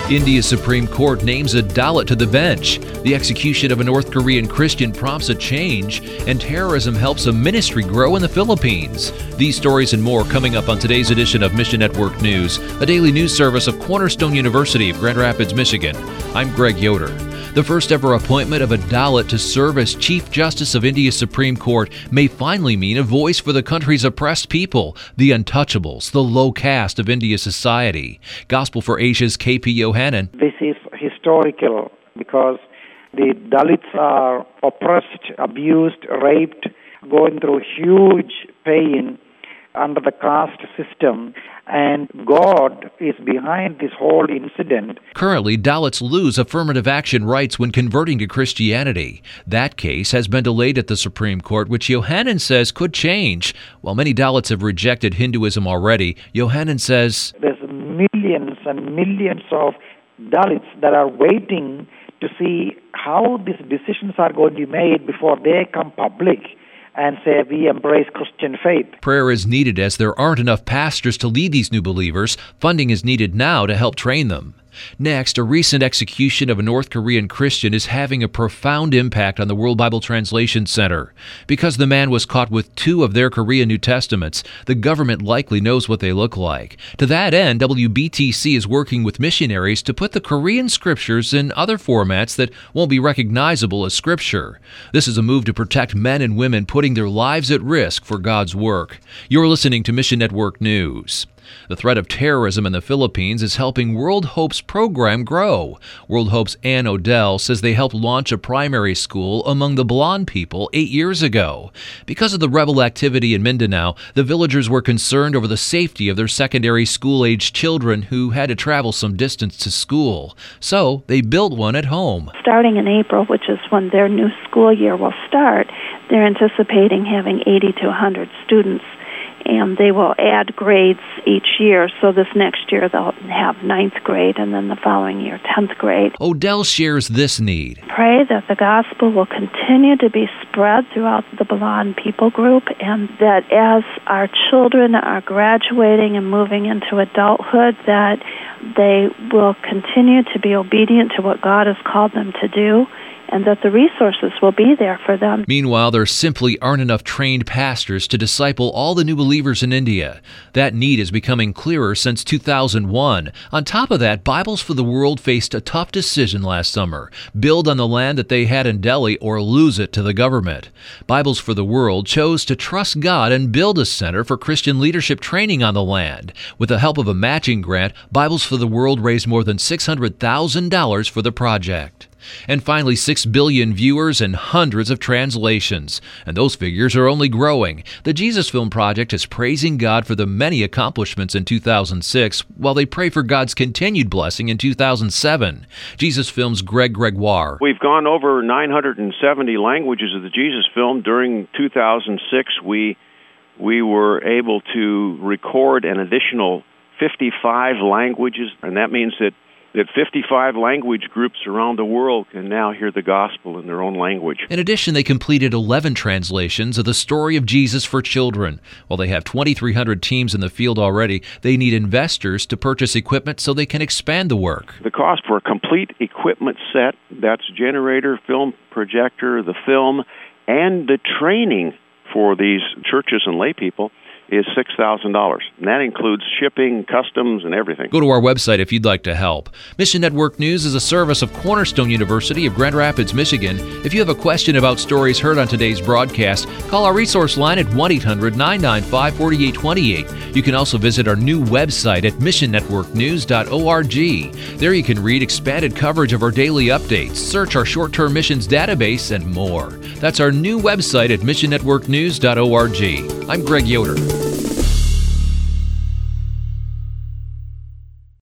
India's Supreme Court names a Dalit to the bench. The execution of a North Korean Christian prompts a change, and terrorism helps a ministry grow in the Philippines. These stories and more coming up on today's edition of Mission Network News, a daily news service of Cornerstone University of Grand Rapids, Michigan. I'm Greg Yoder. The first ever appointment of a Dalit to serve as Chief Justice of India's Supreme Court may finally mean a voice for the country's oppressed people, the untouchables, the low caste of India's society. Gospel for Asia's KP Yohanan. This is historical because the Dalits are oppressed, abused, raped, going through huge pain under the caste system, and God is behind this whole incident. Currently, Dalits lose affirmative action rights when converting to Christianity. That case has been delayed at the Supreme Court, which Yohanan says could change. While many Dalits have rejected Hinduism already, Yohanan says there's millions and millions of Dalits that are waiting to see how these decisions are going to be made before they come public and say, we embrace Christian faith. Prayer is needed as there aren't enough pastors to lead these new believers. Funding is needed now to help train them. Next, a recent execution of a North Korean Christian is having a profound impact on the World Bible Translation Center. Because the man was caught with 2 of their Korean New Testaments, the government likely knows what they look like. To that end, WBTC is working with missionaries to put the Korean scriptures in other formats that won't be recognizable as scripture. This is a move to protect men and women putting their lives at risk for God's work. You're listening to Mission Network News. The threat of terrorism in the Philippines is helping World Hope's program grow. World Hope's Ann Odell says they helped launch a primary school among the Balaan people 8 years ago. Because of the rebel activity in Mindanao, the villagers were concerned over the safety of their secondary school-aged children who had to travel some distance to school. So they built one at home. Starting in April, which is when their new school year will start, they're anticipating having 80 to 100 students. And they will add grades each year. So this next year they'll have 9th grade, and then the following year 10th grade. Odell shares this need. Pray that the gospel will continue to be spread throughout the Balaan people group, and that as our children are graduating and moving into adulthood, that they will continue to be obedient to what God has called them to do, and that the resources will be there for them. Meanwhile, there simply aren't enough trained pastors to disciple all the new believers in India. That need is becoming clearer since 2001. On top of that, Bibles for the World faced a tough decision last summer: build on the land that they had in Delhi or lose it to the government. Bibles for the World chose to trust God and build a center for Christian leadership training on the land. With the help of a matching grant, Bibles for the World raised more than $600,000 for the project. And finally, 6 billion viewers and hundreds of translations. And those figures are only growing. The Jesus Film Project is praising God for the many accomplishments in 2006, while they pray for God's continued blessing in 2007. Jesus Film's Greg Gregoire. We've gone over 970 languages of the Jesus Film. During 2006, we were able to record an additional 55 languages, and that means that 55 language groups around the world can now hear the gospel in their own language. In addition, they completed 11 translations of the story of Jesus for children. While they have 2,300 teams in the field already, they need investors to purchase equipment so they can expand the work. The cost for a complete equipment set, that's generator, film projector, the film, and the training for these churches and lay people, is $6,000. And that includes shipping, customs, and everything. Go to our website if you'd like to help. Mission Network News is a service of Cornerstone University of Grand Rapids, Michigan. If you have a question about stories heard on today's broadcast, call our resource line at 1-800-995-4828. You can also visit our new website at missionnetworknews.org. There you can read expanded coverage of our daily updates, search our short-term missions database, and more. That's our new website at missionnetworknews.org. I'm Greg Yoder.